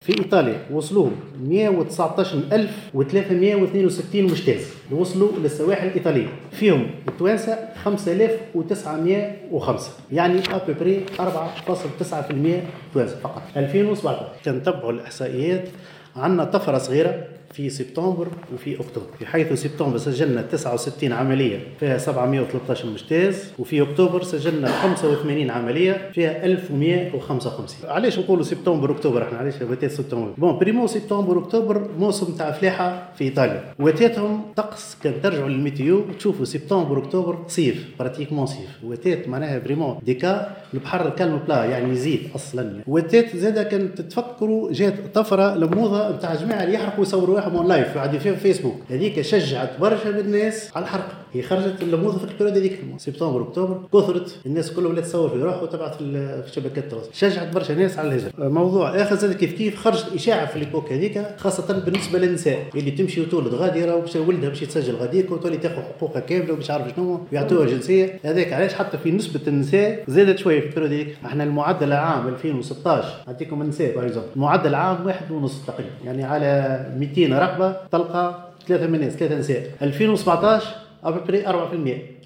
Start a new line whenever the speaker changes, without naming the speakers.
في ايطاليا وصلوهم 119,362 مجتاز وصلوا للسواحل الايطاليه، فيهم التوانسه 5,905، يعني ابري 4.9% توانسه فقط. 2017 كنتبعوا الاحصائيات، عندنا طفره صغيره في سبتمبر وفي اكتوبر، في حيث سبتمبر سجلنا 69 عمليه فيها 713 مجتاز، وفي اكتوبر سجلنا 85 عمليه فيها 1155. علاش نقولوا سبتمبر اكتوبر؟ احنا علاش وتات سبتمبر؟ بون بريمو سبتمبر اكتوبر موسم تاع فلاحه في ايطاليا، وتاتهم طقس كان ترجعوا للميتيو تشوفوا سبتمبر اكتوبر صيف، براتيكمون صيف، وتات معناها بريمون ديكا البحر كالم بلا يعني يزيد اصلا. وتات زاده كانت تفكروا جات طفره الموضه نتاع جماعه اللي يحرقوا يصوروا روحهم اون لايف عادي في فيسبوك، هذيك شجعت برشا من الناس على الحرق. هي خرجت الموضه في البلاد هذيك سبتمبر اكتوبر، كثرت الناس كلها ولات تصور في روحها وتبعت في شبكات التواصل، شجعت برشا ناس على الهجره. موضوع اخر زاد كيف خرجت اشاعه في البوك هذيك خاصه بالنسبه للنساء اللي تمشي وتولد غادره وباش ولدها باش يتسجل غاديك وتولي تاخذ حقوقها كامله ومش عارف شنو ويعطوها جنسيه. هذاك علاش حتى في نسبه النساء زادت شويه في البلاد هذيك. احنا المعدل العام 2016 نعطيكم النساء بايزون، المعدل العام 1.5 تقريبا، يعني على 200 رقبه تلقى 3 نساء. 2017 ابري 4%.